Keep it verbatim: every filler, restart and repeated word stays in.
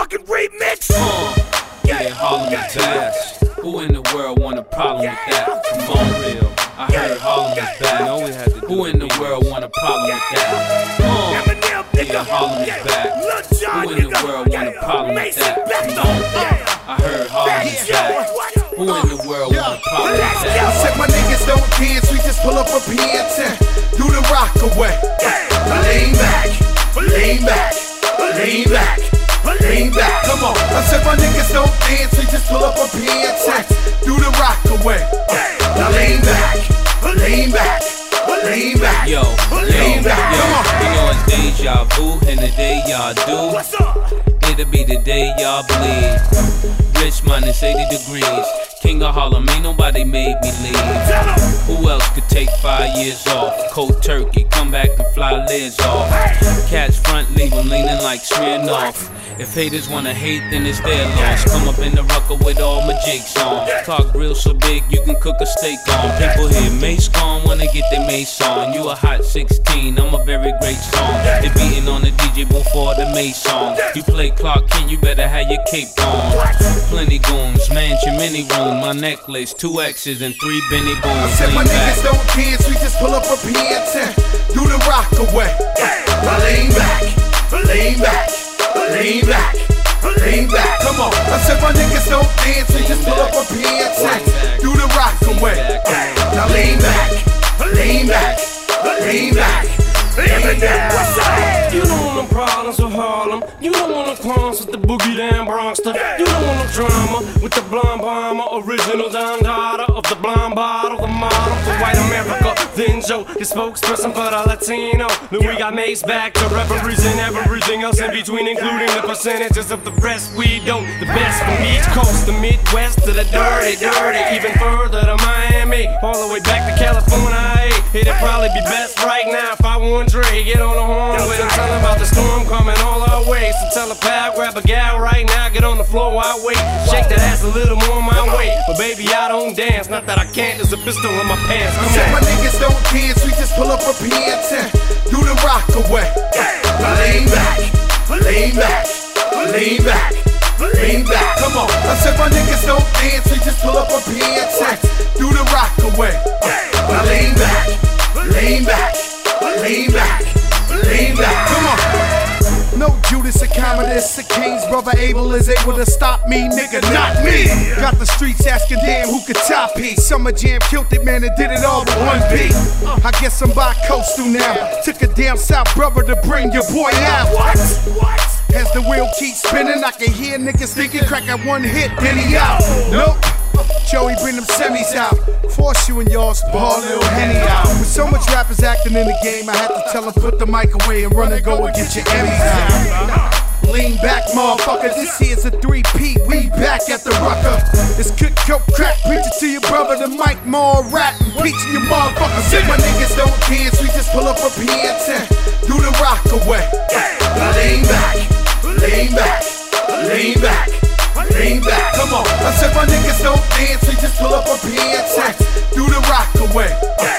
motherfucking remix. Uh, yeah, Harlem is bad. Who in the world want a problem with that? Come on, real. I heard Harlem is bad. Know we had to do Who in the world want a problem with that? Uh, yeah, Harlem is back. Who in the world want a problem with that? Come on. I heard Harlem is back. Who in the world want a problem with that? I said my niggas don't dance, we just pull up a pants and do the rock away. Lean back, lean back, lean back, lean back. Come on. I said my niggas don't dance, we just pull up a pants and do the rock away. Now lean back, lean back, lean back. Yo, lean yo, back. yo, Come on. you know it's deja vu, and the day y'all do, it'll be the day y'all bleed. Rich minus eighty degrees, king of Harlem, ain't nobody made me leave. Who else could take five years off? Cold turkey, come back and fly lids off. Catch front, leave them leaning like Smirnoff. If haters wanna hate, then it's their loss. Come up in the rucker with all my jigs on. Talk grill so big, you can cook a steak on. People hear Mace gone, wanna get their Mace on. You a hot sixteen, I'm a very great song. They beating on the D J before the Mace song. You play Clark Kent, you better have your cape on. Plenty goons, mansion, mini room. My necklace, two X's and three Benny I Booms. said my Lean back. niggas don't dance, we just pull up a pants and do the rock away. Lean back, lean back, lean back, lean back. Come on. I said my niggas don't dance, we just pull up a pants and do the rock away. Now lean back, lean back, lean back. You don't want no problems with Harlem. You don't want no clowns with the boogie down Bronxter. You don't want no drama with the blonde bomber. Original Don Dada of the blonde bottle. The model for white America. Then Joe, the spokesperson for the Latino. Then we got Mace back to referees and everything else in between, including the percentages of the rest we don't. The best from East Coast, the Midwest to the dirty, dirty. Even further to Miami, all the way back to California. It'd probably be best right now if I won Dre, get on the horn with him, tell him about the storm coming all our way. So tell a pal, grab a gal right now, get on the floor while I wait. Shake that ass a little more my way, but baby I don't dance. Not that I can't, there's a pistol in my pants. Come Said my on. niggas don't dance, we just pull up a pants and do the rock away. Lean back, lean back, lean back, lean back. Come on. I said my niggas don't dance, we just pull up a pants and do the rock away. Lean back, lean back, lean back, lean back. Come on. No Judas or Commodus, the King's brother Abel is able to stop me, nigga, not me. Got the streets asking damn who could top me. Summer Jam killed it, man, and did it all with one beat. I guess I'm bi-coastal now. Took a damn South brother to bring your boy out. What? What? As the wheel keeps spinning, I can hear niggas thinking crack at one hit, then he out. Nope. Joey, bring them semis out. Force you and yours, ball little Henny out. With so much rappers acting in the game, I had to tell them put the mic away and run and go and get your Emmys out. Lean back, motherfucker, this here's a three-peat. We back at the rucker. It's good coke crack, preach it to your brother. The mic more rap, preaching your motherfucker. Said my niggas don't dance, we just pull up a pants and do the rock away. Lean back, lean back, lean back, lean back. Come on. I said my niggas don't dance, we just pull up a pants and do the rock away.